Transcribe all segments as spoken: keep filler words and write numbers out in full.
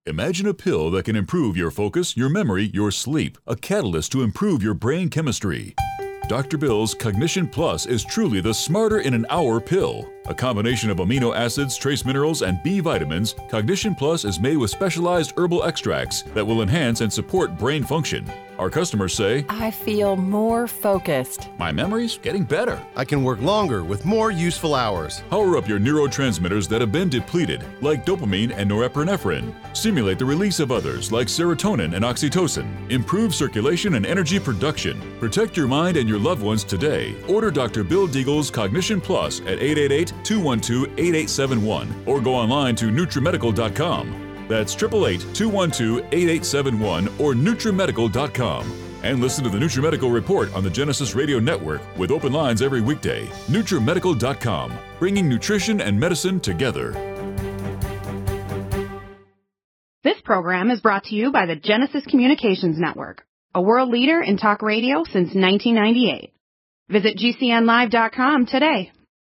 Imagine a pill that can improve your focus, your memory, your sleep, a catalyst to improve your brain chemistry. Doctor Bill's Cognition Plus is truly the smarter in an hour pill. A combination of amino acids, trace minerals, and B vitamins, Cognition Plus is made with specialized herbal extracts that will enhance and support brain function. Our customers say, I feel more focused. My memory's getting better. I can work longer with more useful hours. Power up your neurotransmitters that have been depleted, like dopamine and norepinephrine. Stimulate the release of others, like serotonin and oxytocin. Improve circulation and energy production. Protect your mind and your loved ones today. Order Doctor Bill Deagle's Cognition Plus at eight eight eight, two one two, eight eight seven one or go online to NutriMedical dot com. That's eight eight eight, two one two, eight eight seven one or NutriMedical dot com. And listen to the NutriMedical Report on the Genesis Radio Network with open lines every weekday. NutriMedical dot com, bringing nutrition and medicine together. This program is brought to you by the Genesis Communications Network, a world leader in talk radio since nineteen ninety-eight. Visit G C N live dot com today.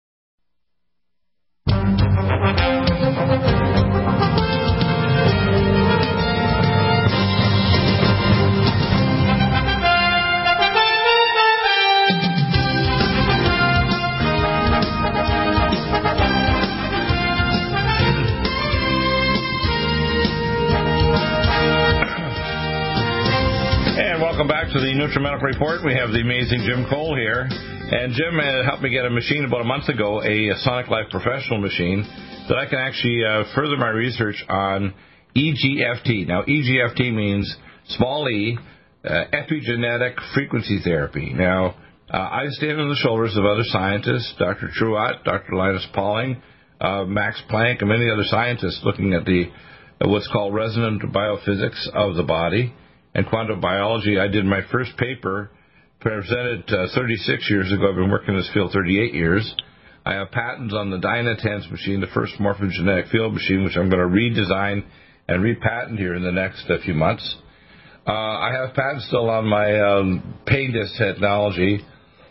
Welcome back to the NutriMedical Report. We have the amazing Jim Cole here. And Jim uh, helped me get a machine about a month ago, a, a Sonic Life Professional machine, that I can actually uh, further my research on E G F T. Now, E G F T means small e, uh, epigenetic frequency therapy. Now, uh, I stand on the shoulders of other scientists, Doctor Truott, Doctor Linus Pauling, uh, Max Planck, and many other scientists looking at the uh, what's called resonant biophysics of the body and quantum biology. I did my first paper, presented uh, thirty-six years ago. I've been working in this field thirty-eight years. I have patents on the Dynatens machine, the first morphogenetic field machine, which I'm going to redesign and repatent here in the next uh, few months. Uh, I have patents still on my um, pain disc technology,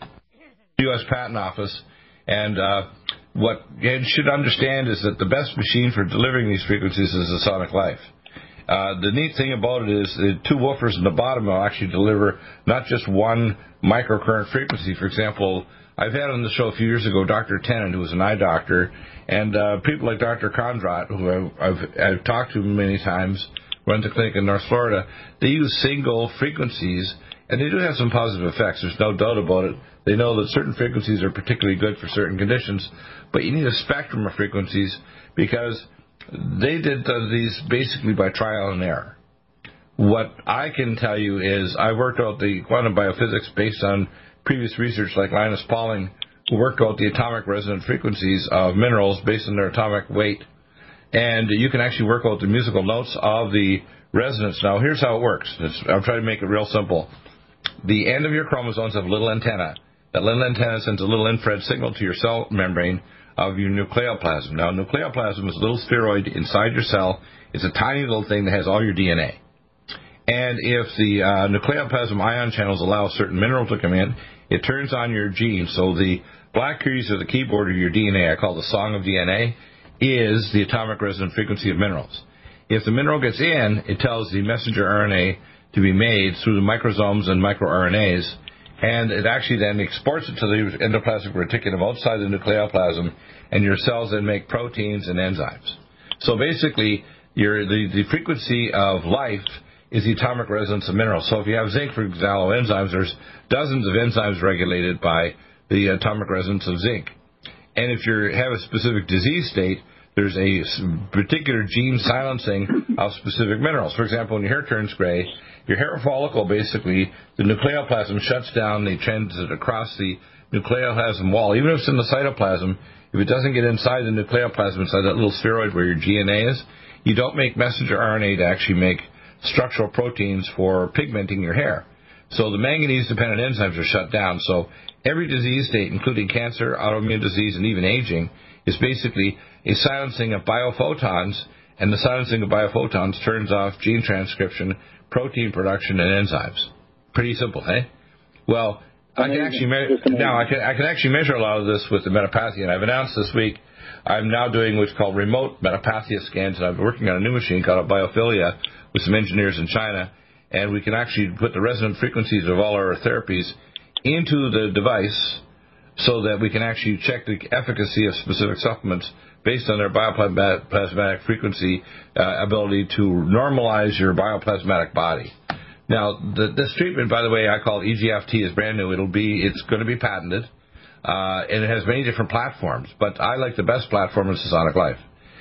U S Patent Office, and uh, what you should understand is that the best machine for delivering these frequencies is the Sonic Life. Uh, the neat thing about it is the two woofers in the bottom will actually deliver not just one microcurrent frequency. For example, I've had on the show a few years ago Doctor Tennant, who was an eye doctor, and uh, people like Doctor Kondrat, who I've, I've, I've talked to many times, run the clinic in North Florida. They use single frequencies, and they do have some positive effects. There's no doubt about it. They know that certain frequencies are particularly good for certain conditions, but you need a spectrum of frequencies because they did these basically by trial and error. What I can tell you is I worked out the quantum biophysics based on previous research like Linus Pauling, who worked out the atomic resonant frequencies of minerals based on their atomic weight. And you can actually work out the musical notes of the resonance. Now, here's how it works. It's, I'm trying to make it real simple. The end of your chromosomes have a little antenna. That little antenna sends a little infrared signal to your cell membrane of your nucleoplasm. Now, nucleoplasm is a little spheroid inside your cell. It's a tiny little thing that has all your D N A. And if the uh, nucleoplasm ion channels allow a certain mineral to come in, it turns on your genes. So the black keys or the keyboard of your D N A, I call the song of D N A, is the atomic resonant frequency of minerals. If the mineral gets in, it tells the messenger R N A to be made through the microsomes and microRNAs, and it actually then exports it to the endoplasmic reticulum outside the nucleoplasm, and your cells then make proteins and enzymes. So basically, your, the, the frequency of life is the atomic resonance of minerals. So if you have zinc, for example, enzymes, there's dozens of enzymes regulated by the atomic resonance of zinc. And if you have a specific disease state, there's a particular gene silencing of specific minerals. For example, when your hair turns gray, your hair follicle, basically, the nucleoplasm shuts down the transit across the nucleoplasm wall. Even if it's in the cytoplasm, if it doesn't get inside the nucleoplasm, inside that little spheroid where your G N A is, you don't make messenger R N A to actually make structural proteins for pigmenting your hair. So the manganese-dependent enzymes are shut down. So every disease state, including cancer, autoimmune disease, and even aging, is basically a silencing of biophotons, and the silencing of biophotons turns off gene transcription, protein production, and enzymes. Pretty simple, eh? Well, I can actually measure now. I can I can actually measure a lot of this with the Metapathia, and I've announced this week I'm now doing what's called remote Metapathia scans, and I'm working on a new machine called a Biophilia with some engineers in China, and we can actually put the resonant frequencies of all our therapies into the device so that we can actually check the efficacy of specific supplements based on their bioplasmatic frequency uh, ability to normalize your bioplasmatic body. Now, the, this treatment, by the way, I call it E G F T, is brand new. It'll be, it's going to be patented, uh, and it has many different platforms. But I like the best platform is Sonic Life.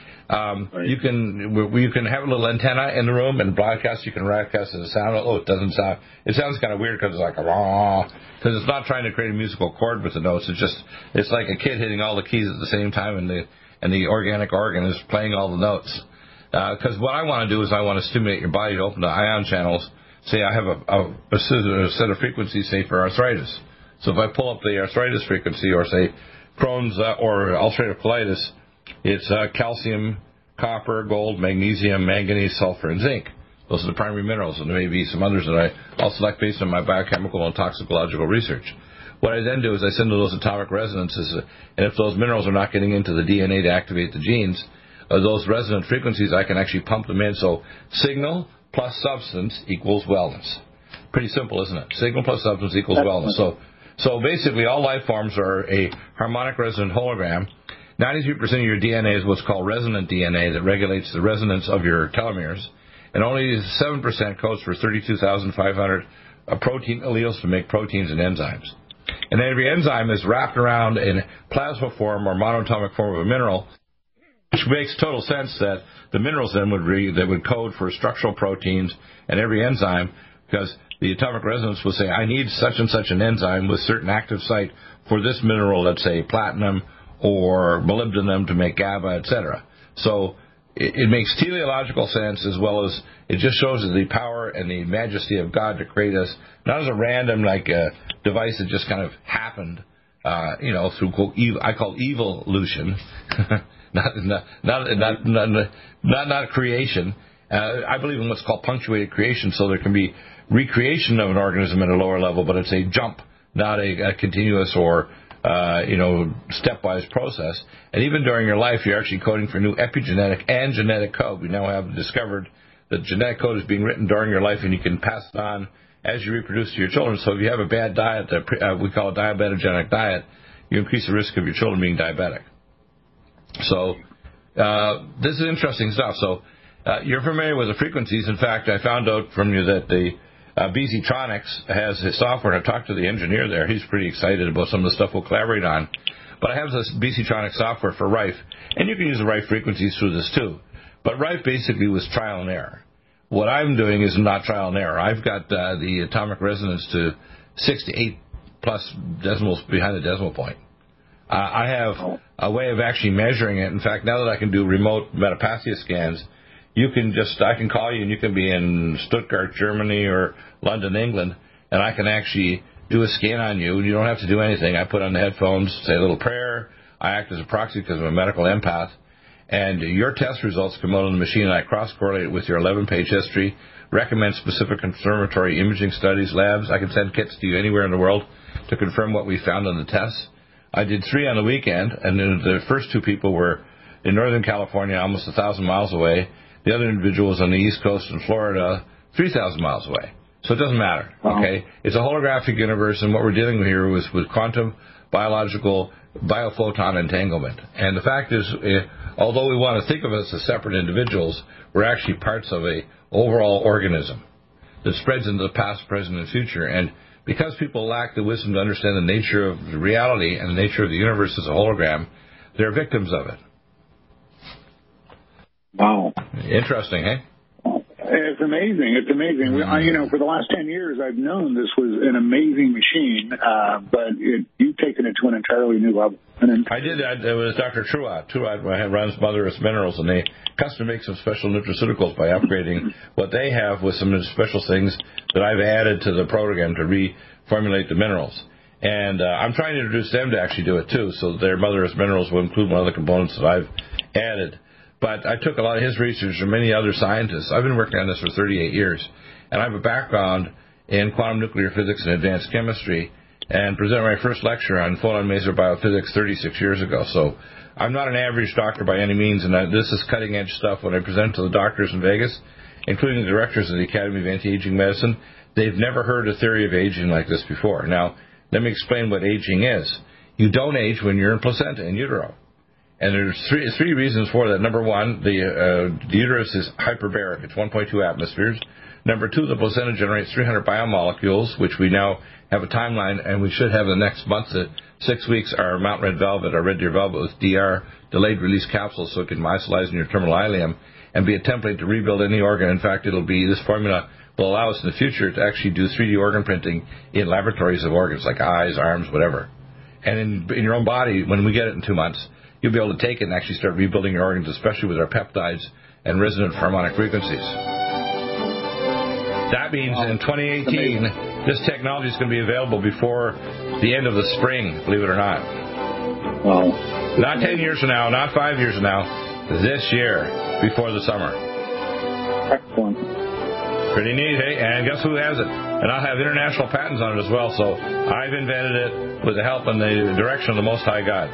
Um, right. You can you can have a little antenna in the room and broadcast. You can broadcast the sound. Oh, it doesn't sound. It sounds kind of weird because it's like because it's not trying to create a musical chord with the notes. It's just it's like a kid hitting all the keys at the same time, and the and the organic organ is playing all the notes. Because uh, what I want to do is I want to stimulate your body to open the ion channels. Say I have a, a, a set of frequencies, say, for arthritis. So if I pull up the arthritis frequency, or say Crohn's uh, or ulcerative colitis, it's uh, calcium, copper, gold, magnesium, manganese, sulfur, and zinc. Those are the primary minerals, and there may be some others that I, I'll select based on my biochemical and toxicological research. What I then do is I send those atomic resonances, uh, and if those minerals are not getting into the D N A to activate the genes, uh, those resonant frequencies, I can actually pump them in. So signal plus substance equals wellness. Pretty simple, isn't it? Signal plus substance equals wellness. So, so basically, all life forms are a harmonic resonant hologram. ninety-three percent of your D N A is what's called resonant D N A that regulates the resonance of your telomeres, and only seven percent codes for thirty-two thousand five hundred protein alleles to make proteins and enzymes. And every enzyme is wrapped around in plasma form or monatomic form of a mineral, which makes total sense that the minerals then would re, that would code for structural proteins and every enzyme, because the atomic resonance will say, I need such and such an enzyme with certain active site for this mineral, let's say platinum or molybdenum to make GABA, et cetera. So it, it makes teleological sense, as well as it just shows the power and the majesty of God to create us, not as a random like a device that just kind of happened, uh, you know, through quote, ev- I call evolution. Not not not not not not, not creation. Uh, I believe in what's called punctuated creation, so there can be recreation of an organism at a lower level, but it's a jump, not a, a continuous or uh, you know stepwise process. And even during your life, you're actually coding for new epigenetic and genetic code. We now have discovered that genetic code is being written during your life, and you can pass it on as you reproduce to your children. So if you have a bad diet, uh, we call a diabetogenic diet, you increase the risk of your children being diabetic. So uh, this is interesting stuff. So uh, you're familiar with the frequencies. In fact, I found out from you that the uh, B Z Tronics has his software. I talked to the engineer there. He's pretty excited about some of the stuff we'll collaborate on. But I have this B Z Tronics software for Rife, and you can use the Rife frequencies through this too. But Rife basically was trial and error. What I'm doing is not trial and error. I've got uh, the atomic resonance to six to eight plus decimals behind the decimal point. Uh, I have a way of actually measuring it. In fact, now that I can do remote Metapathia scans, you can just, I can call you and you can be in Stuttgart, Germany, or London, England, and I can actually do a scan on you. You don't have to do anything. I put on the headphones, say a little prayer. I act as a proxy because I'm a medical empath. And your test results come out on the machine, and I cross-correlate it with your eleven-page history, recommend specific confirmatory imaging studies, labs. I can send kits to you anywhere in the world to confirm what we found on the tests. I did three on the weekend, and then the first two people were in Northern California, almost one thousand miles away. The other individual was on the East Coast in Florida, three thousand miles away. So it doesn't matter, okay? It's a holographic universe, and what we're dealing with here was with quantum biological biophoton entanglement. And the fact is, uh, although we want to think of us as separate individuals, we're actually parts of a overall organism that spreads into the past, present, and future. And because people lack the wisdom to understand the nature of the reality and the nature of the universe as a hologram, they're victims of it. Wow. Interesting, eh? It's amazing. It's amazing. Mm-hmm. I, you know, for the last ten years, I've known this was an amazing machine, uh, but it, you've taken it to an entirely new level. And I did. I, it was Doctor Truott. Truott runs Mother Earth Minerals, and they custom make some special nutraceuticals by upgrading what they have with some special things that I've added to the program to reformulate the minerals. And uh, I'm trying to introduce them to actually do it, too, so their Mother Earth Minerals will include one of the components that I've added. But I took a lot of his research and many other scientists. I've been working on this for thirty-eight years, and I have a background in quantum nuclear physics and advanced chemistry, and presented my first lecture on photon maser biophysics thirty-six years ago. So I'm not an average doctor by any means, and I, this is cutting-edge stuff. When I present to the doctors in Vegas, including the directors of the Academy of Anti-Aging Medicine, they've never heard a theory of aging like this before. Now, let me explain what aging is. You don't age when you're in placenta, in utero. And there's three, three reasons for that. Number one, the, uh, the uterus is hyperbaric. It's one point two atmospheres. Number two, the placenta generates three hundred biomolecules, which we now have a timeline, and we should have the next month, uh, six weeks, our Mount Red Velvet, our Red Deer Velvet with D R, delayed release capsules, so it can myocylize in your terminal ileum and be a template to rebuild any organ. In fact, it'll be, this formula will allow us in the future to actually do three D organ printing in laboratories of organs, like eyes, arms, whatever. And in, in your own body, when we get it in two months, you'll be able to take it and actually start rebuilding your organs, especially with our peptides and resonant harmonic frequencies. That means in twenty eighteen, this technology is going to be available before the end of the spring, believe it or not. Wow. Not ten years from now, not five years from now, this year, before the summer. Excellent. Pretty neat, hey? And guess who has it? And I'll have international patents on it as well, so I've invented it with the help and the direction of the Most High God.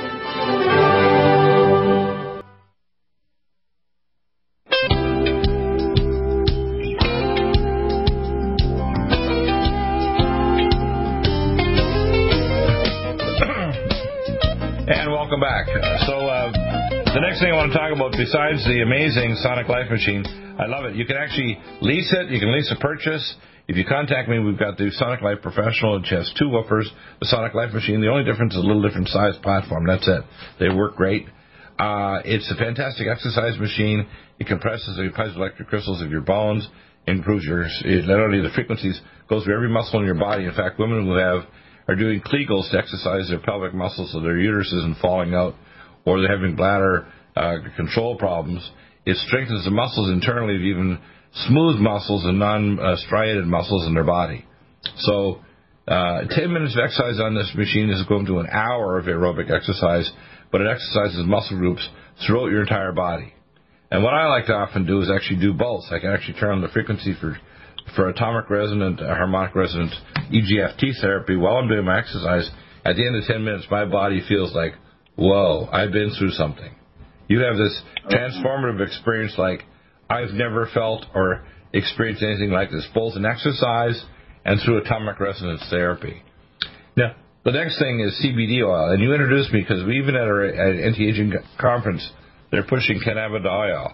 And welcome back. So uh, the next thing I want to talk about, besides the amazing Sonic Life Machine, I love it. You can actually lease it. You can lease a purchase. If you contact me, we've got the Sonic Life Professional, which has two woofers, the Sonic Life Machine. The only difference is a little different size platform. That's it. They work great. Uh, it's a fantastic exercise machine. It compresses the piezoelectric crystals of your bones, improves your, it, not only the frequencies, goes through every muscle in your body. In fact, women who have are doing Kegels to exercise their pelvic muscles so their uterus isn't falling out, or they're having bladder uh, control problems. It strengthens the muscles internally of even smooth muscles and non-striated muscles in their body. So uh, ten minutes of exercise on this machine is equivalent to an hour of aerobic exercise, but it exercises muscle groups throughout your entire body. And what I like to often do is actually do both. I can actually turn on the frequency for for atomic resonant, uh, harmonic resonant E G F T therapy while I'm doing my exercise. At the end of ten minutes, my body feels like, whoa, I've been through something. You have this transformative experience like I've never felt or experienced anything like this, both in exercise and through atomic resonance therapy. Now, the next thing is C B D oil, and you introduced me because even at our at anti-aging conference, they're pushing cannabidiol.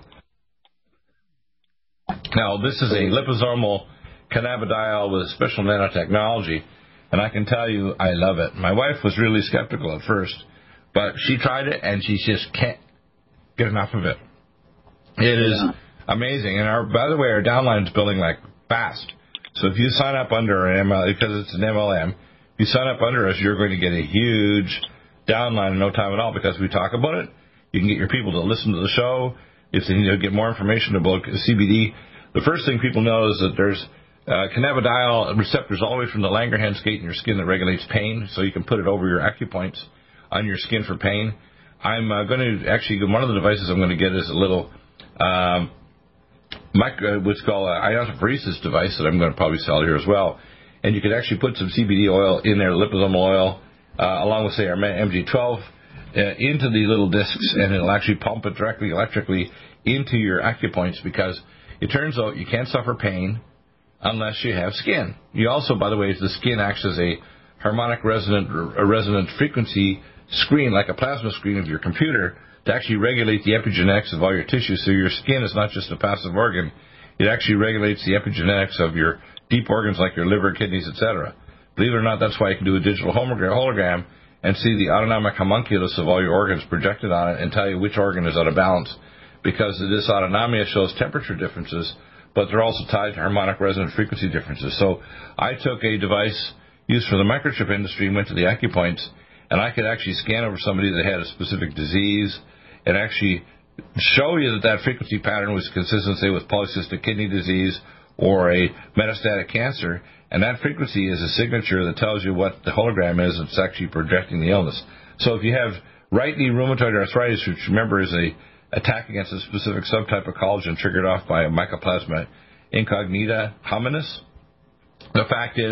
Now, this is a liposomal cannabidiol with special nanotechnology, and I can tell you I love it. My wife was really skeptical at first, but she tried it, and she just can't get enough of it. It is yeah. amazing. And, our, by the way, our downline is building like fast. So if you sign up under an M L M, because it's an M L M, if you sign up under us, you're going to get a huge downline in no time at all because we talk about it. You can get your people to listen to the show. If they need to get more information about C B D, the first thing people know is that there's uh, cannabidiol receptors all the way from the Langerhans gate in your skin that regulates pain, so you can put it over your acupoints on your skin for pain. I'm uh, going to actually, one of the devices I'm going to get is a little, um, micro, what's called an ionophoresis device that I'm going to probably sell here as well. And you can actually put some C B D oil in there, liposomal oil, uh, along with, say, our M G twelve, uh, into the little discs, and it'll actually pump it directly electrically into your acupoints because it turns out you can't suffer pain unless you have skin. You also, by the way, the skin acts as a harmonic resonant, a resonant frequency screen, like a plasma screen of your computer, to actually regulate the epigenetics of all your tissues. So your skin is not just a passive organ. It actually regulates the epigenetics of your deep organs like your liver, kidneys, et cetera. Believe it or not, that's why you can do a digital hologram and see the autonomic homunculus of all your organs projected on it and tell you which organ is out of balance. Because this autonomia shows temperature differences, but they're also tied to harmonic resonant frequency differences. So I took a device used for the microchip industry and went to the acupoints, and I could actually scan over somebody that had a specific disease and actually show you that that frequency pattern was consistent, say, with polycystic kidney disease or a metastatic cancer, and that frequency is a signature that tells you what the hologram is. It's actually projecting the illness. So if you have right knee rheumatoid arthritis, which remember is a attack against a specific subtype of collagen triggered off by a Mycoplasma incognita hominis, the fact is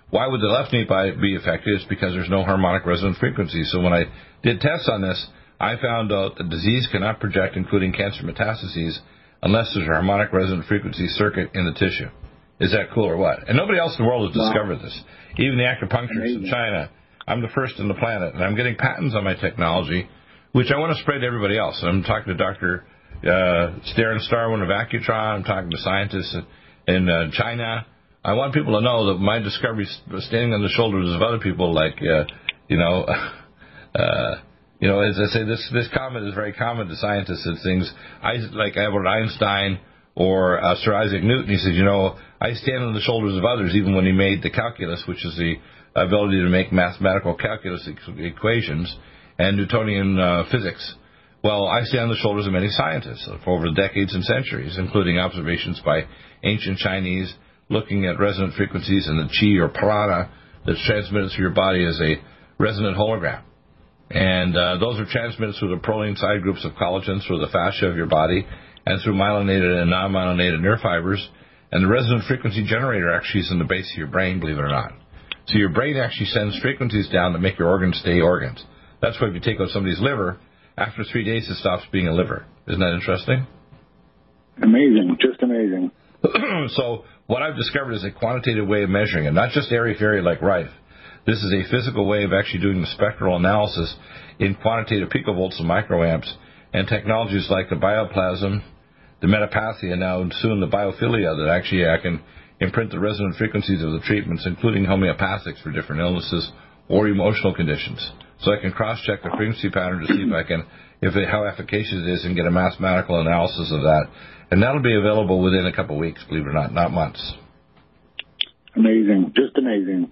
Why would the left knee be affected? It's because there's no harmonic resonant frequency. So when I did tests on this, I found out that disease cannot project, including cancer metastases, unless there's a harmonic resonant frequency circuit in the tissue. Is that cool or what? And nobody else in the world has wow. discovered this. Even the acupuncturists in China. I'm the first on the planet, and I'm getting patents on my technology, which I want to spread to everybody else. And I'm talking to Doctor Uh, Darren Starwin of Accutron. I'm talking to scientists in uh, China. I want people to know that my discovery is standing on the shoulders of other people, like uh, you know, uh, you know, as I say, this this comment is very common to scientists and things. I like Albert Einstein or uh, Sir Isaac Newton. He said, you know, I stand on the shoulders of others, even when he made the calculus, which is the ability to make mathematical calculus equations and Newtonian uh, physics. Well, I stand on the shoulders of many scientists for over decades and centuries, including observations by ancient Chinese looking at resonant frequencies in the chi or prana that's transmitted through your body as a resonant hologram. And uh, those are transmitted through the proline side groups of collagen, through the fascia of your body, and through myelinated and non-myelinated nerve fibers. And the resonant frequency generator actually is in the base of your brain, believe it or not. So your brain actually sends frequencies down to make your organs stay organs. That's why if you take out somebody's liver, after three days, it stops being a liver. Isn't that interesting? Amazing. Just amazing. So what I've discovered is a quantitative way of measuring it, not just airy-fairy like Rife. This is a physical way of actually doing the spectral analysis in quantitative picovolts and microamps, and technologies like the bioplasm, the metapathia, and now soon the biophilia, that actually I can imprint the resonant frequencies of the treatments, including homeopathics for different illnesses or emotional conditions. So I can cross-check the frequency pattern to see if I can, if it, how efficacious it is, and get a mathematical analysis of that. And that'll be available within a couple of weeks, believe it or not, not months. Amazing. Just amazing.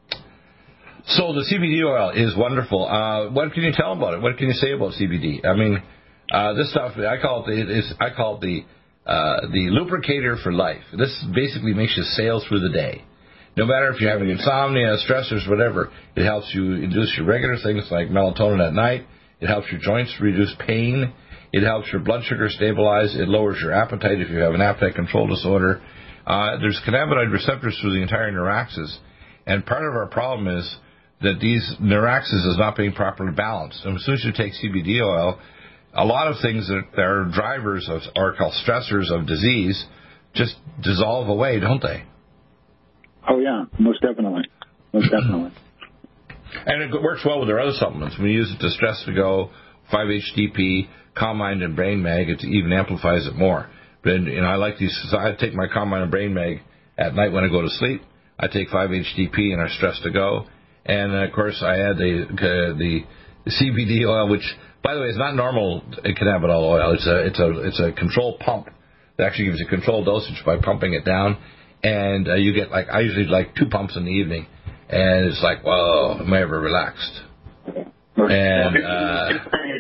So the C B D oil is wonderful. Uh, what can you tell about it? What can you say about C B D? I mean, uh, this stuff, I call it the, is, I call it the, uh, the lubricator for life. This basically makes you sail through the day. No matter if you're having insomnia, stressors, whatever, it helps you induce your regular things like melatonin at night. It helps your joints reduce pain. It helps your blood sugar stabilize. It lowers your appetite if you have an appetite control disorder. Uh, there's cannabinoid receptors through the entire neuraxis. And part of our problem is that these neuraxis is not being properly balanced. And as soon as you take C B D oil, a lot of things that, that are drivers of, or called stressors of disease, just dissolve away, don't they? Oh, yeah, most definitely. Most definitely. And it works well with our other supplements. We use it to stress to go, five H T P, Calm Mind, and Brain Mag. It even amplifies it more. But, you know, I like these. So I take my Calm Mind and Brain Mag at night when I go to sleep. I take five H T P and I stress to go. And, of course, I add the, uh, the C B D oil, which, by the way, is not normal cannabinol oil. It's a, it's a, it's a controlled pump that actually gives you controlled dosage by pumping it down. And uh, you get, like, I usually like two pumps in the evening, and it's like, whoa, am I ever relaxed? And, uh...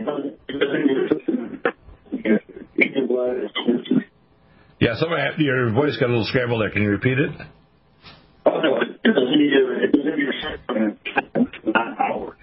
yeah, somebody, your voice got a little scrambled there. Can you repeat it? Oh, no, it doesn't need it. It doesn't need your not hours.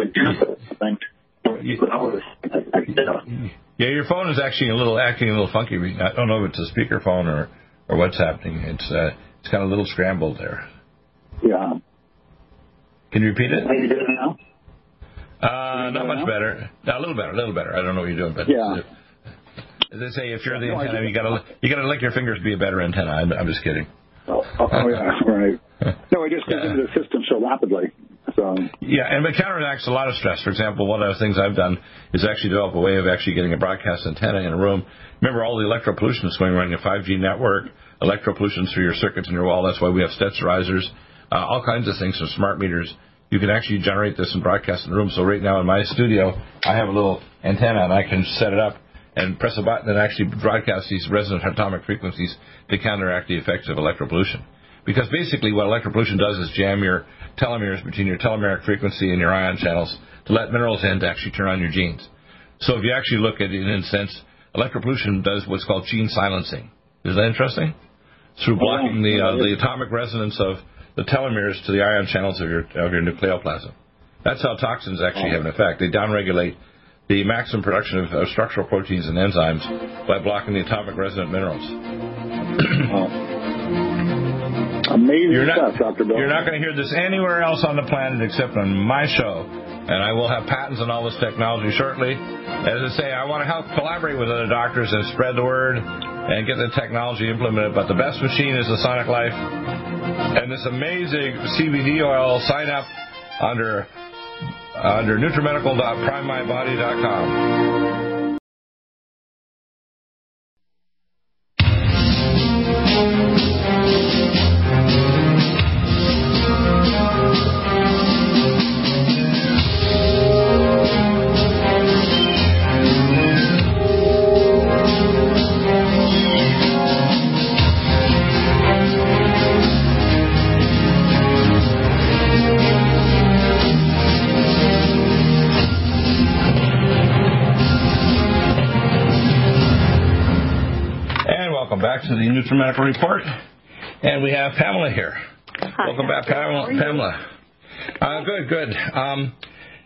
Yeah, your phone is actually a little, acting a little funky. I don't know if it's a speakerphone or... or what's happening. It's uh, it's kind of a little scrambled there. Yeah. Can you repeat it? Are you doing it now? Uh, not much now? better. No, a little better, a little better. I don't know what you're doing, but yeah. As they say, if you're the no, antenna, you gotta you gotta lick your fingers to be a better antenna. I'm, I'm just kidding. Oh, oh, oh yeah, right. No, I just get yeah. into the system so rapidly. So. Yeah, and it counteracts a lot of stress. For example, one of the things I've done is actually develop a way of actually getting a broadcast antenna in a room. Remember, all the electro pollution is going around your five G network, electro pollution through your circuits in your wall. That's why we have sterilizers, uh, all kinds of things from smart meters. You can actually generate this and broadcast in the room. So right now in my studio, I have a little antenna, and I can set it up and press a button and actually broadcast these resonant atomic frequencies to counteract the effects of electro pollution. Because basically what electro pollution does is jam your telomeres between your telomeric frequency and your ion channels to let minerals in to actually turn on your genes. So if you actually look at it in a sense, electro pollution does what's called gene silencing. Is that interesting? Through blocking the uh, the atomic resonance of the telomeres to the ion channels of your of your nucleoplasm. That's how toxins actually have an effect. They downregulate the maximum production of, of structural proteins and enzymes by blocking the atomic resonant minerals. Oh, Amazing You're not, stuff, Doctor Bill. You're not going to hear this anywhere else on the planet except on my show. And I will have patents on all this technology shortly. As I say, I want to help collaborate with other doctors and spread the word and get the technology implemented. But the best machine is the Sonic Life. And this amazing C B D oil, sign up under, under nutrimedical dot prime my body dot com. Back to the NutriMedical Report, and we have Pamela here. Hi, Welcome back, Pamela. Pamela. Uh, good, good. Um,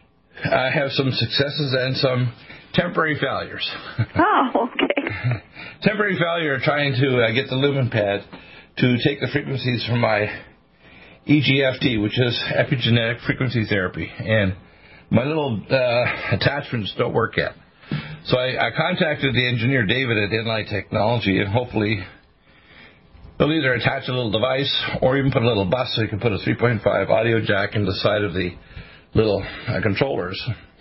I have some successes and some temporary failures. Oh, okay. Temporary failure trying to uh, get the lumen pad to take the frequencies from my E G F T, which is epigenetic frequency therapy, and my little uh, attachments don't work yet. So I, I contacted the engineer, David, at Enlight Technology, and hopefully they'll either attach a little device or even put a little bus so you can put a three point five audio jack in the side of the little uh, controllers.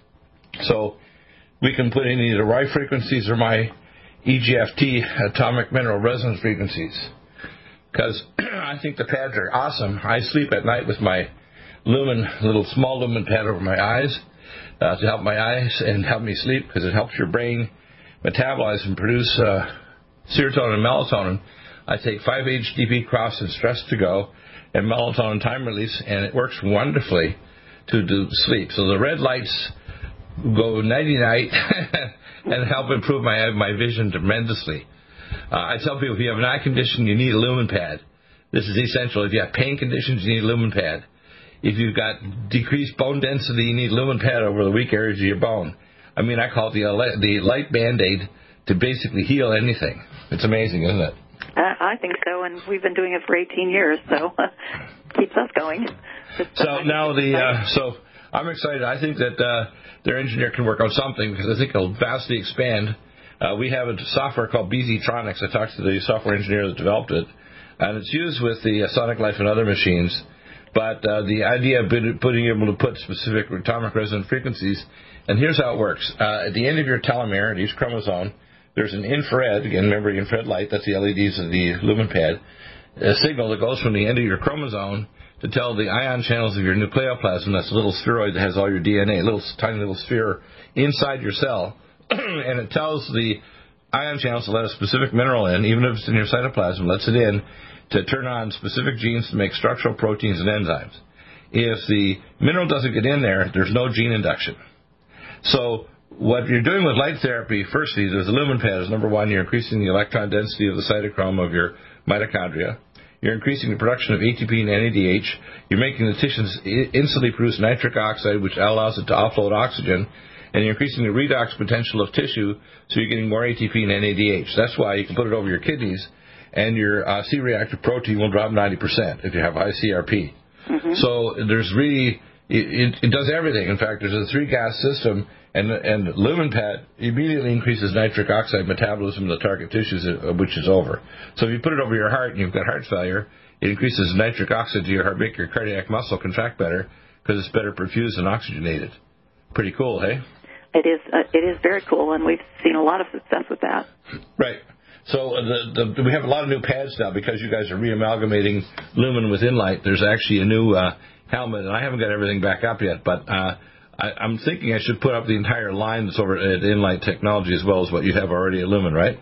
So we can put in either Y frequencies or my E G F T, atomic mineral resonance frequencies. Because I think the pads are awesome. I sleep at night with my lumen, little small lumen pad over my eyes. Uh, to help my eyes and help me sleep, because it helps your brain metabolize and produce uh, serotonin and melatonin. I take five H T P cross and stress to go and melatonin time release, and it works wonderfully to do sleep. So the red lights go nighty-night and help improve my my vision tremendously. Uh, I tell people, if you have an eye condition, you need a lumen pad. This is essential. If you have pain conditions, you need a lumen pad. If you've got decreased bone density, you need lumen pad over the weak areas of your bone. I mean, I call it the, the light Band-Aid to basically heal anything. It's amazing, isn't it? I, I think so, and we've been doing it for eighteen years, so uh, keeps us going. Just, so uh, now the uh, so I'm excited. I think that uh, their engineer can work on something, because I think it'll vastly expand. Uh, we have a software called B Z Tronics. I talked to the software engineer that developed it, and it's used with the uh, Sonic Life and other machines. But uh, the idea of being able to put specific atomic resonant frequencies, and here's how it works. Uh, at the end of your telomere, at each chromosome, there's an infrared, again, remember infrared light, that's the L E Ds of the lumen pad, a signal that goes from the end of your chromosome to tell the ion channels of your nucleoplasm, that's a little spheroid that has all your D N A, a little tiny little sphere inside your cell, and it tells the ion channels to let a specific mineral in, even if it's in your cytoplasm, lets it in, to turn on specific genes to make structural proteins and enzymes. If the mineral doesn't get in there, there's no gene induction. So what you're doing with light therapy, firstly, there's the lumen pad is number one. You're increasing the electron density of the cytochrome of your mitochondria. You're increasing the production of A T P and N A D H. You're making the tissues instantly produce nitric oxide, which allows it to offload oxygen. And you're increasing the redox potential of tissue, so you're getting more A T P and N A D H. That's why you can put it over your kidneys, and your uh, C-reactive protein will drop ninety percent if you have high C R P. Mm-hmm. So there's really, it, it does everything. In fact, there's a three-gas system, and and lumen pad immediately increases nitric oxide metabolism in the target tissues, which is over. So if you put it over your heart and you've got heart failure, it increases nitric oxide to your heart, make your cardiac muscle contract better because it's better perfused and oxygenated. Pretty cool, hey? It is, uh, it is very cool, and we've seen a lot of success with that. Right. So the, the, we have a lot of new pads now because you guys are re-amalgamating Lumen with Enlight. There's actually a new uh, helmet, and I haven't got everything back up yet, but uh, I, I'm thinking I should put up the entire line that's over at Enlight Technology as well as what you have already at Lumen, right?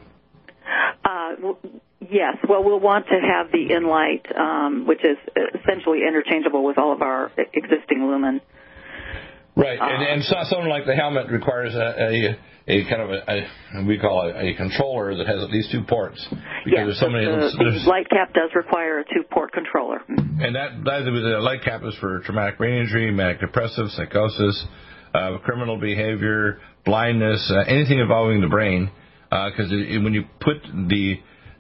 Uh, well, yes. Well, we'll want to have the Enlight, um, which is essentially interchangeable with all of our existing Lumen. Right, and, and so, something like the helmet requires a, a, a kind of a, a we call it a controller that has at least two ports. Because yes, there's so many. The, the light cap does require a two-port controller. And that, that the light cap is for traumatic brain injury, manic depressive, psychosis, uh, criminal behavior, blindness, uh, anything involving the brain. Because uh, when you put the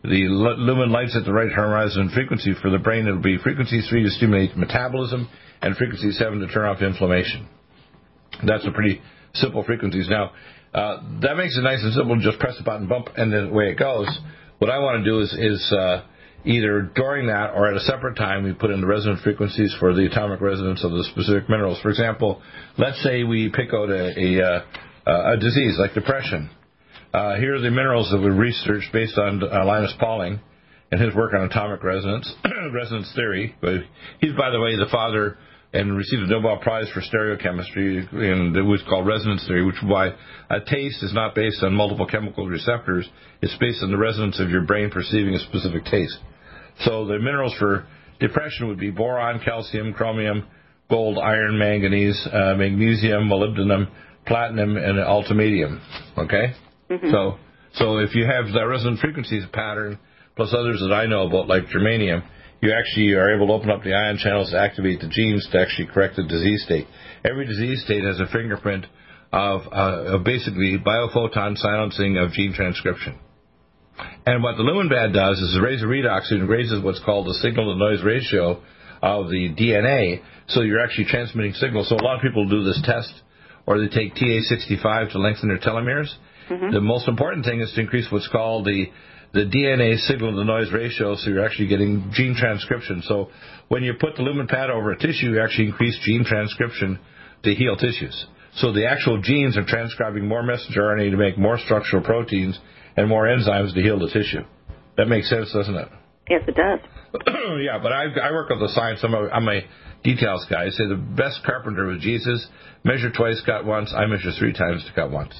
the lumen lights at the right horizon frequency for the brain. It'll be frequency three to stimulate metabolism and frequency seven to turn off inflammation. That's a pretty simple frequencies. Now, uh, that makes it nice and simple. Just press the button, bump, and then away it goes. What I want to do is, is uh, either during that or at a separate time, we put in the resonant frequencies for the atomic resonance of the specific minerals. For example, let's say we pick out a, a, uh, a disease like depression. Uh, here are the minerals that we researched based on uh, Linus Pauling and his work on atomic resonance, resonance theory. He's, by the way, the father and received a Nobel Prize for stereochemistry, and it was called resonance theory, which is why a taste is not based on multiple chemical receptors. It's based on the resonance of your brain perceiving a specific taste. So the minerals for depression would be boron, calcium, chromium, gold, iron, manganese, uh, magnesium, molybdenum, platinum, and ultimadium. Okay? Mm-hmm. So so if you have the resonant frequencies pattern, plus others that I know about, like germanium, you actually are able to open up the ion channels to activate the genes to actually correct the disease state. Every disease state has a fingerprint of, uh, of basically biophoton silencing of gene transcription. And what the LumenBand does is it raises redox and raises what's called the signal-to-noise ratio of the D N A, so you're actually transmitting signals. So a lot of people do this test, or they take T A sixty-five to lengthen their telomeres. Mm-hmm. The most important thing is to increase what's called the the D N A signal-to-noise ratio, so you're actually getting gene transcription. So when you put the lumen pad over a tissue, you actually increase gene transcription to heal tissues. So the actual genes are transcribing more messenger R N A to make more structural proteins and more enzymes to heal the tissue. That makes sense, doesn't it? Yes, it does. Yeah, but I, I work with the science. I'm a, I'm a details guy. I say the best carpenter was Jesus. Measure twice, cut once. I measure three times to cut once.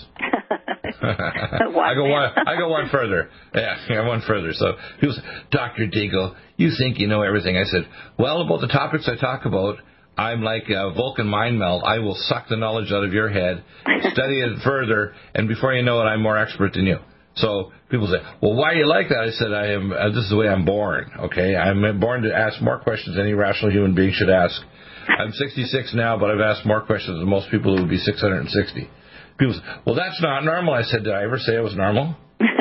I go one. I go one further. Yeah, yeah, one further. So people say, Doctor Deagle, you think you know everything. I said, well, about the topics I talk about, I'm like a Vulcan mind melt. I will suck the knowledge out of your head, study it further, and before you know it, I'm more expert than you. So people say, well, why are you like that? I said, I am. Uh, this is the way I'm born. Okay, I'm born to ask more questions than any rational human being should ask. I'm sixty-six now, but I've asked more questions than most people who would be six hundred sixty. People say, well, that's not normal. I said, did I ever say I was normal?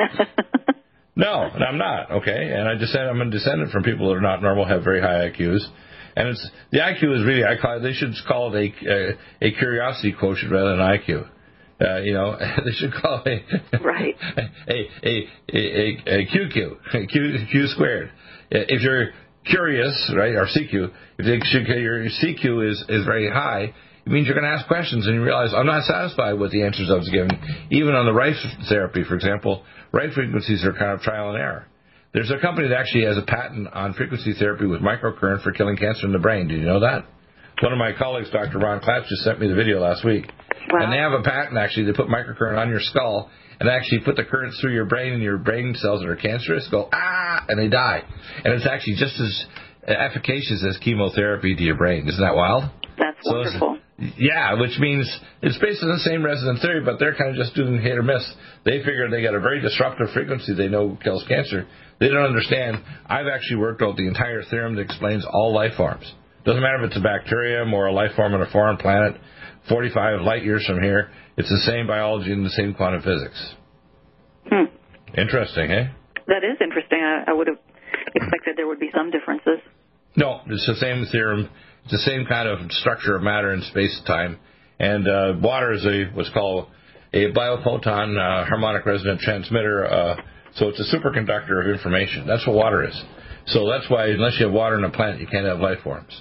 No, and I'm not, okay? And I just said I'm a descendant from people that are not normal, have very high I Qs. And it's the I Q is really, I call it, they should call it a, a, a curiosity quotient rather than an I Q. Uh, you know, they should call it a, right. a, a, a, a, a Q Q, a Q, Q squared. If you're curious, right, or C Q, if your C Q is, is very high, it means you're going to ask questions and you realize, I'm not satisfied with the answers I was given. Even on the Rife therapy, for example, Rife frequencies are kind of trial and error. There's a company that actually has a patent on frequency therapy with microcurrent for killing cancer in the brain. Did you know that? One of my colleagues, Doctor Ron Clapp, just sent me the video last week. Wow. And they have a patent, actually. They put microcurrent on your skull and actually put the currents through your brain, and your brain cells that are cancerous go, ah, and they die. And it's actually just as efficacious as chemotherapy to your brain. Isn't that wild? That's so wonderful. Yeah, which means it's based on the same resonant theory, but they're kind of just doing hit or miss. They figure they got a very disruptive frequency they know kills cancer. They don't understand. I've actually worked out the entire theorem that explains all life forms. Doesn't matter if it's a bacterium or a life form on a foreign planet, forty-five light years from here, it's the same biology and the same quantum physics. Hmm. Interesting, eh? That is interesting. I, I would have expected there would be some differences. No, it's the same theorem. It's the same kind of structure of matter in space-time. And uh, water is a what's called a biophoton uh, harmonic resonant transmitter. Uh, so it's a superconductor of information. That's what water is. So that's why unless you have water in a planet, you can't have life forms.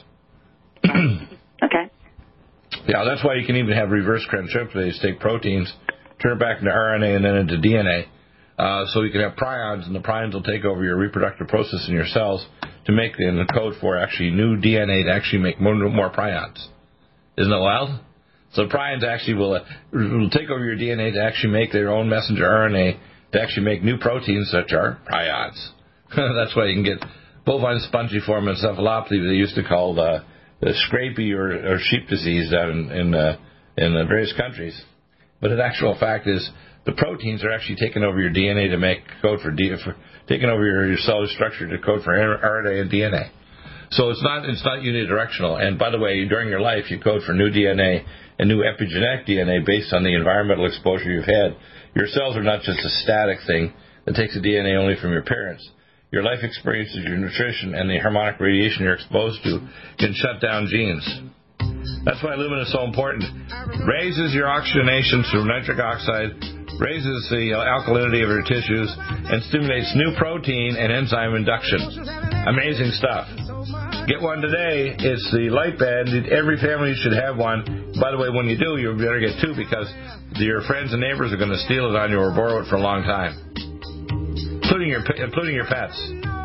Okay. Yeah, that's why you can even have reverse transcriptase, take proteins, turn it back into R N A and then into D N A. Uh, so you can have prions, and the prions will take over your reproductive process in your cells to make and the code for actually new D N A to actually make more, more prions. Isn't that wild? So prions actually will, uh, will take over your D N A to actually make their own messenger R N A to actually make new proteins, such are prions. That's why you can get bovine spongiform encephalopathy, they used to call uh, the scrapie or, or sheep disease down in in, uh, in the various countries. But the actual fact is the proteins are actually taking over your D N A to make code for, D, for taking over your, your cellular structure to code for R N A and D N A. So it's not it's not unidirectional. And by the way, during your life, you code for new D N A and new epigenetic D N A based on the environmental exposure you've had. Your cells are not just a static thing. that takes the D N A only from your parents. Your life experiences, your nutrition, and the harmonic radiation you're exposed to can shut down genes. That's why lumen is so important. Raises your oxygenation through nitric oxide, raises the alkalinity of your tissues, and stimulates new protein and enzyme induction. Amazing stuff. Get one today. It's the light band. Every family should have one. By the way, when you do, you better get two because your friends and neighbors are going to steal it on you or borrow it for a long time, including your including your pets.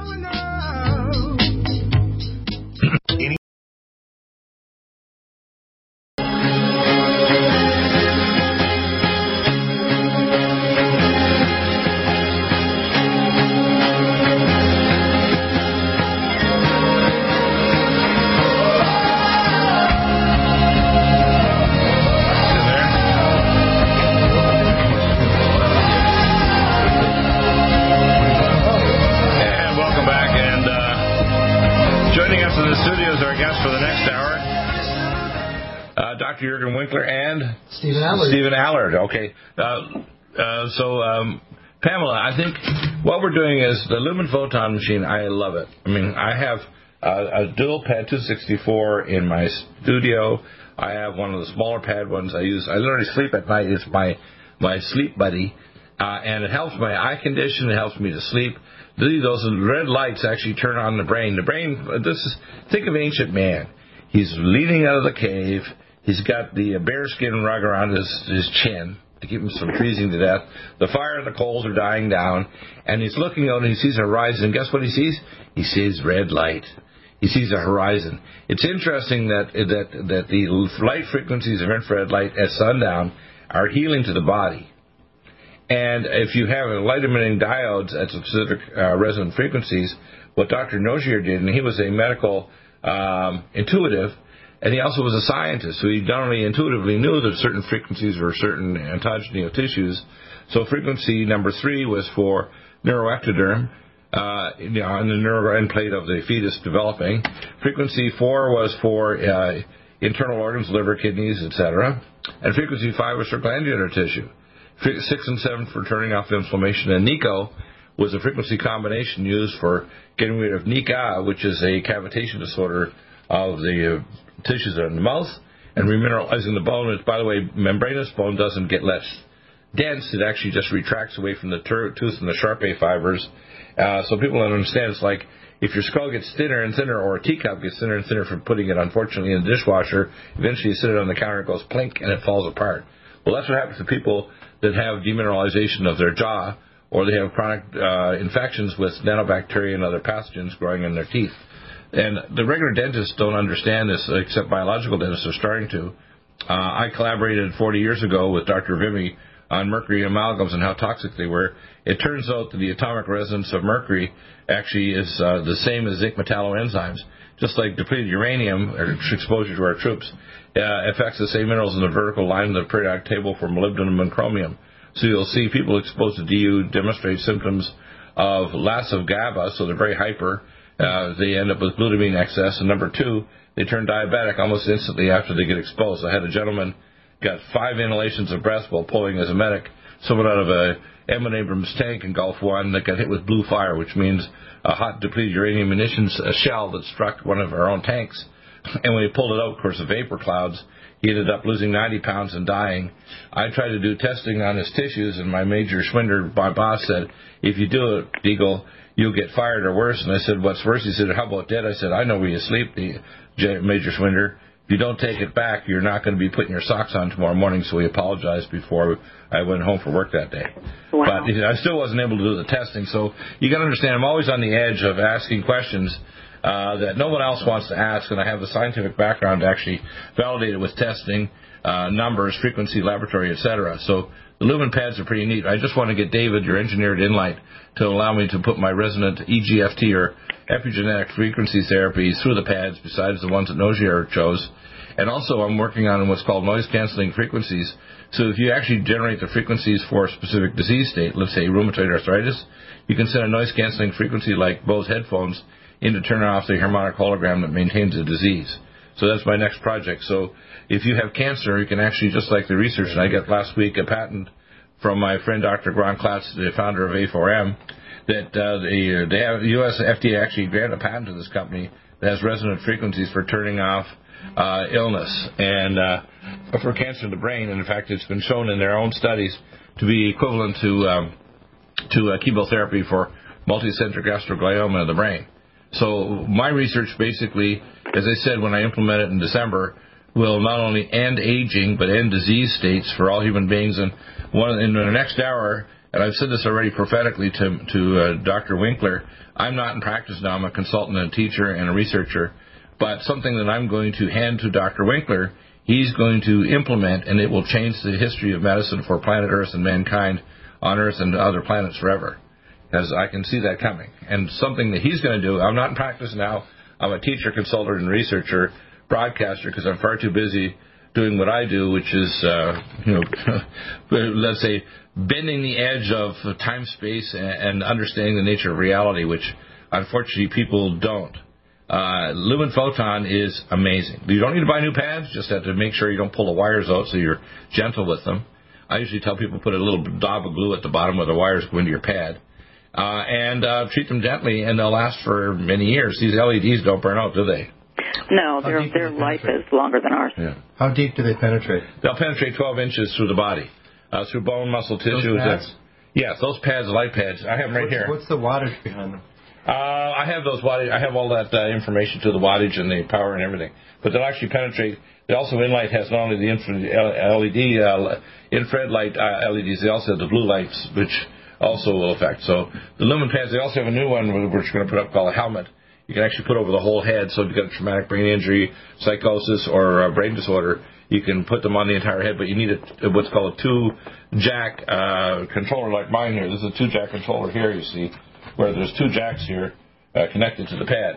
Doctor Jurgen Winkler and Stephen Allard. Stephen Allard. Okay. Uh, uh, so, um, Pamela, I think what we're doing is the Lumen Photon machine. I love it. I mean, I have a, a dual pad two sixty-four in my studio. I have one of the smaller pad ones I use. I literally sleep at night. It's my my sleep buddy, uh, and it helps my eye condition. It helps me to sleep. Those red lights actually turn on the brain. The brain. This is think of ancient man. He's leaning out of the cave. He's got the bearskin rug around his, his chin to keep him from freezing to death. The fire and the coals are dying down, and he's looking out and he sees a horizon. And guess what he sees? He sees red light. He sees a horizon. It's interesting that that that the light frequencies of infrared light at sundown are healing to the body. And if you have light-emitting diodes at specific uh, resonant frequencies, what Doctor Nogier did, and he was a medical um, intuitive, and he also was a scientist, so he not only intuitively knew that certain frequencies were certain ontogeny of tissues. So frequency number three was for neuroectoderm, uh, you know, on the neural end plate of the fetus developing. Frequency four was for uh, internal organs, liver, kidneys, et cetera. And frequency five was for glandular tissue. Six and seven for turning off inflammation. And NICO was a frequency combination used for getting rid of NICA, which is a cavitation disorder of the uh, tissues in the mouth, and remineralizing the bone. And, by the way, membranous bone doesn't get less dense. It actually just retracts away from the ter- tooth and the Sharpay fibers. Uh, so people don't understand. It's like if your skull gets thinner and thinner, or a teacup gets thinner and thinner from putting it, unfortunately, in the dishwasher, eventually you sit it on the counter, it goes plink, and it falls apart. Well, that's what happens to people that have demineralization of their jaw, or they have chronic uh, infections with nanobacteria and other pathogens growing in their teeth. And the regular dentists don't understand this, except biological dentists are starting to. Uh, I collaborated forty years ago with Doctor Vimy on mercury amalgams and how toxic they were. It turns out that the atomic resonance of mercury actually is uh, the same as zinc metalloenzymes. Just like depleted uranium, or exposure to our troops, uh, affects the same minerals in the vertical line of the periodic table for molybdenum and chromium. So you'll see people exposed to D U demonstrate symptoms of loss of GABA, so they're very hyper. Uh, they end up with glutamine excess. And number two, they turn diabetic almost instantly after they get exposed. I had a gentleman got five inhalations of breath while pulling as a medic someone out of a M one Abrams tank in Gulf One that got hit with blue fire, which means a hot depleted uranium munitions a shell that struck one of our own tanks. And when he pulled it out, of course, the vapor clouds, he ended up losing ninety pounds and dying. I tried to do testing on his tissues, and my Major Schwinder, my boss, said, if you do it, Deagle, you'll get fired or worse. And I said, what's worse? He said, how about dead? I said, I know where you sleep, the Major Schwinder. If you don't take it back, you're not going to be putting your socks on tomorrow morning. So he apologized before I went home for work that day. Wow. But I still wasn't able to do the testing. So you got to understand, I'm always on the edge of asking questions uh, that no one else wants to ask, and I have the scientific background to actually validate it with testing, uh, numbers, frequency, laboratory, et cetera. So the lumen pads are pretty neat. I just want to get David, your engineer at Inlight, to allow me to put my resonant E G F T or epigenetic frequency therapy through the pads besides the ones that Nogier chose. And also I'm working on what's called noise-canceling frequencies. So if you actually generate the frequencies for a specific disease state, let's say rheumatoid arthritis, you can send a noise-canceling frequency like Bose headphones in to turn off the harmonic hologram that maintains the disease. So that's my next project. So if you have cancer, you can actually, just like the research, and I got last week a patent from my friend Doctor Ron Klatz, the founder of A four M, that uh, they, they have, the U S F D A actually granted a patent to this company that has resonant frequencies for turning off uh, illness and uh, for cancer in the brain. And in fact, it's been shown in their own studies to be equivalent to um, to uh, chemotherapy for multicentric astroglioma in the brain. So my research basically, as I said, when I implement it in December, will not only end aging but end disease states for all human beings. And one in the next hour, and I've said this already prophetically to to uh, Doctor Winkler, I'm not in practice now. I'm a consultant and a teacher and a researcher. But something that I'm going to hand to Doctor Winkler, he's going to implement, and it will change the history of medicine for planet Earth and mankind on Earth and other planets forever. Because I can see that coming. And something that he's going to do, I'm not in practice now. I'm a teacher, consultant, and researcher, broadcaster, because I'm far too busy doing what I do, which is, uh, you know, let's say, bending the edge of time, space, and understanding the nature of reality, which, unfortunately, people don't. Uh, Lumen Photon is amazing. You don't need to buy new pads, just have to make sure you don't pull the wires out so you're gentle with them. I usually tell people put a little daub of glue at the bottom where the wires go into your pad. Uh, and uh, treat them gently, and they'll last for many years. These L E Ds don't burn out, do they? No, their their life is longer than ours. Yeah. How deep do they penetrate? They'll penetrate twelve inches through the body, uh, through bone, muscle, tissue. Those pads? Yes, those pads, light pads. I have them right what's, here. What's the wattage behind them? Uh, I have those wattage. I have all that uh, information to the wattage and the power and everything. But they'll actually penetrate. They also Inlight has not only the infrared L E D, uh, infrared light uh, L E Ds. They also have the blue lights, which also will affect. So the Lumen pads, they also have a new one which we're going to put up called a helmet. You can actually put over the whole head. So if you've got a traumatic brain injury, psychosis, or a brain disorder, you can put them on the entire head. But you need a, what's called a two-jack uh, controller like mine here. This is a two-jack controller here, you see, where there's two jacks here uh, connected to the pad.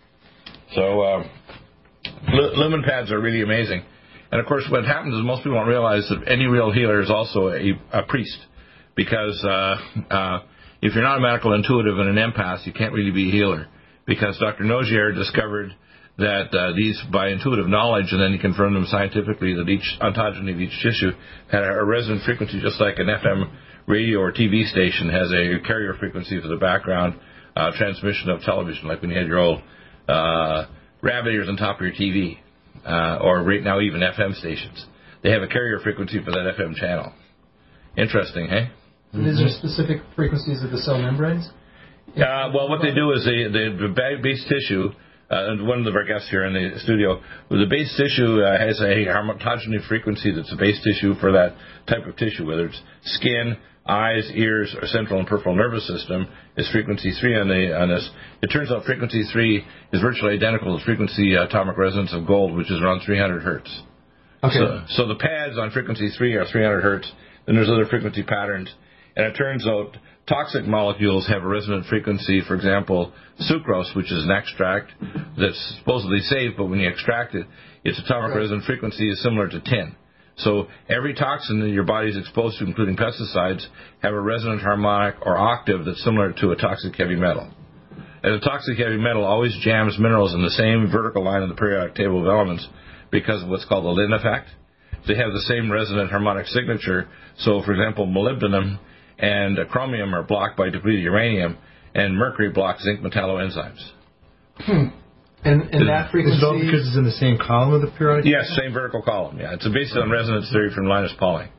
So uh, Lumen pads are really amazing. And, of course, what happens is most people don't realize that any real healer is also a, a priest. Because uh, uh, if you're not a medical intuitive and an empath, you can't really be a healer. Because Doctor Nogier discovered that uh, these, by intuitive knowledge, and then he confirmed them scientifically, that each ontogeny of each tissue had a resonant frequency, just like an F M radio or T V station has a carrier frequency for the background uh, transmission of television, like when you had your old uh, rabbit ears on top of your T V, uh, or right now even F M stations. They have a carrier frequency for that F M channel. Interesting, hey? And these are specific frequencies of the cell membranes? Uh, well, what they do is they, they, the base tissue, uh, one of our guests here in the studio, the base tissue uh, has a homotogeny frequency that's the base tissue for that type of tissue, whether it's skin, eyes, ears, or central and peripheral nervous system, is frequency three on, the, on this. It turns out frequency three is virtually identical to frequency uh, atomic resonance of gold, which is around three hundred hertz. Okay. So, so the pads on frequency three are three hundred hertz, then there's other frequency patterns. And it turns out toxic molecules have a resonant frequency. For example, sucrose, which is an extract that's supposedly safe, but when you extract it, its atomic right. resonant frequency is similar to tin. So every toxin that your body is exposed to, including pesticides, have a resonant harmonic or octave that's similar to a toxic heavy metal. And a toxic heavy metal always jams minerals in the same vertical line of the periodic table of elements because of what's called the Lin effect. They have the same resonant harmonic signature. So, for example, molybdenum and chromium are blocked by depleted uranium, and mercury blocks zinc metalloenzymes. Hmm. And, and that frequency... Is it all because it's in the same column of the periodic table? Yes, same vertical column. Yeah, it's based on resonance theory from Linus Pauling.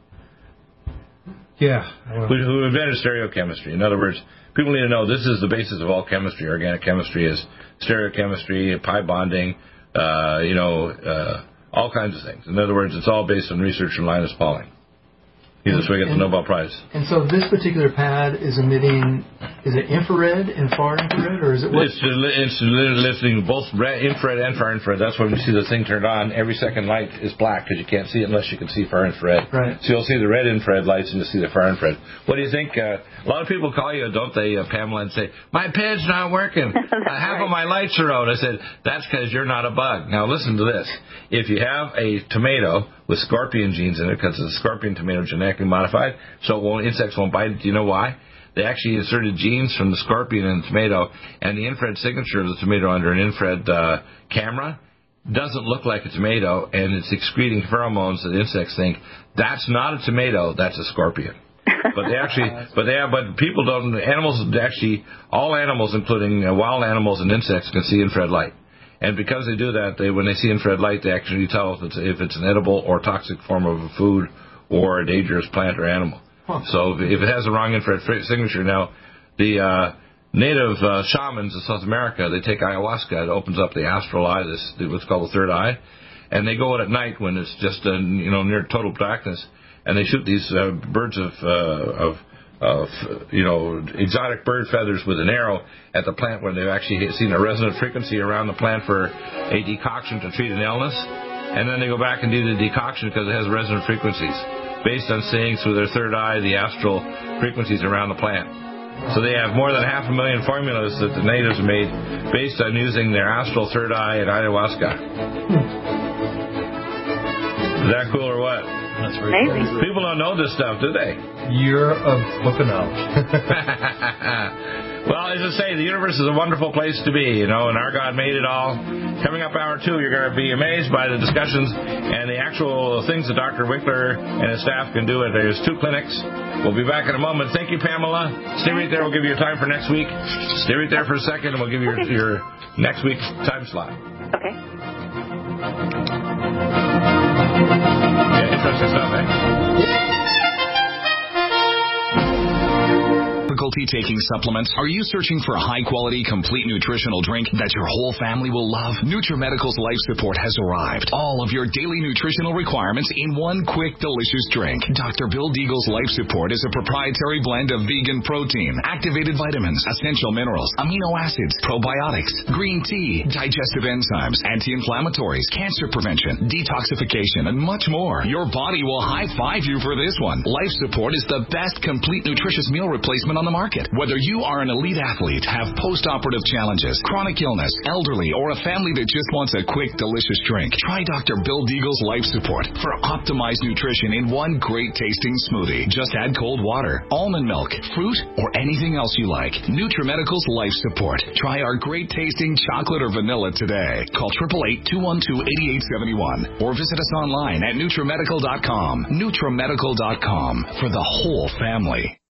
Yeah. Well. Who, who invented stereochemistry. In other words, people need to know this is the basis of all chemistry. Organic chemistry is stereochemistry, pi bonding, uh, you know, uh, all kinds of things. In other words, it's all based on research from Linus Pauling. He's the way he got the Nobel Prize. And so this particular pad is emitting, is it infrared and far infrared, or is it what? It's, it's listening both infrared and far infrared. That's why when you see the thing turned on, every second light is black because you can't see it unless you can see far infrared. Right. So you'll see the red infrared lights and you'll see the far infrared. What do you think? Uh, a lot of people call you, don't they, uh, Pamela, and say, my pad's not working. uh, half right. of my lights are out. I said, that's because you're not a bug. Now listen to this. If you have a tomato with scorpion genes in it, because it's a scorpion tomato genetically modified, so it won't, insects won't bite it. Do you know why? They actually inserted genes from the scorpion in the tomato, and the infrared signature of the tomato under an infrared uh, camera doesn't look like a tomato, and it's excreting pheromones that insects think, that's not a tomato, that's a scorpion. But they actually, but they have, but people don't. Animals actually, all animals, including uh, wild animals and insects, can see infrared light. And because they do that, they when they see infrared light, they actually tell if it's if it's an edible or toxic form of a food or a dangerous plant or animal. Huh. So if it has the wrong infrared signature, now the uh, native uh, shamans of South America, they take ayahuasca. It opens up the astral eye, this what's called the third eye, and they go out at night when it's just uh, you know near total darkness, and they shoot these uh, birds of uh, of of you know exotic bird feathers with an arrow at the plant where they've actually seen a resonant frequency around the plant for a decoction to treat an illness, and then they go back and do the decoction because it has resonant frequencies based on seeing through their third eye the astral frequencies around the plant. So they have more than half a million formulas that the natives made based on using their astral third eye and ayahuasca. Is that cool or what? That's very Amazing. People don't know this stuff, do they? You're a book of knowledge. Well, as I say, the universe is a wonderful place to be, you know, and our God made it all. Coming up hour two, you're going to be amazed by the discussions and the actual things that Doctor Winkler and his staff can do. There's two clinics. We'll be back in a moment. Thank you, Pamela. Stay right there. We'll give you a time for next week. Stay right there for a second, and we'll give you your, your next week's time slot. Okay. Yeah, interesting stuff, eh? Difficulty taking supplements? Are you searching for a high-quality, complete nutritional drink that your whole family will love? NutriMedical's Life Support has arrived. All of your daily nutritional requirements in one quick, delicious drink. Doctor Bill Deagle's Life Support is a proprietary blend of vegan protein, activated vitamins, essential minerals, amino acids, probiotics, green tea, digestive enzymes, anti-inflammatories, cancer prevention, detoxification, and much more. Your body will high-five you for this one. Life Support is the best complete nutritious meal replacement on the market. Whether you are an elite athlete, have post-operative challenges, chronic illness, elderly, or a family that just wants a quick, delicious drink, try Doctor Bill Deagle's Life Support for optimized nutrition in one great-tasting smoothie. Just add cold water, almond milk, fruit, or anything else you like. NutriMedical's Life Support. Try our great-tasting chocolate or vanilla today. Call eight eight eight, two one two, eight eight seven one or visit us online at NutriMedical dot com. NutriMedical dot com for the whole family.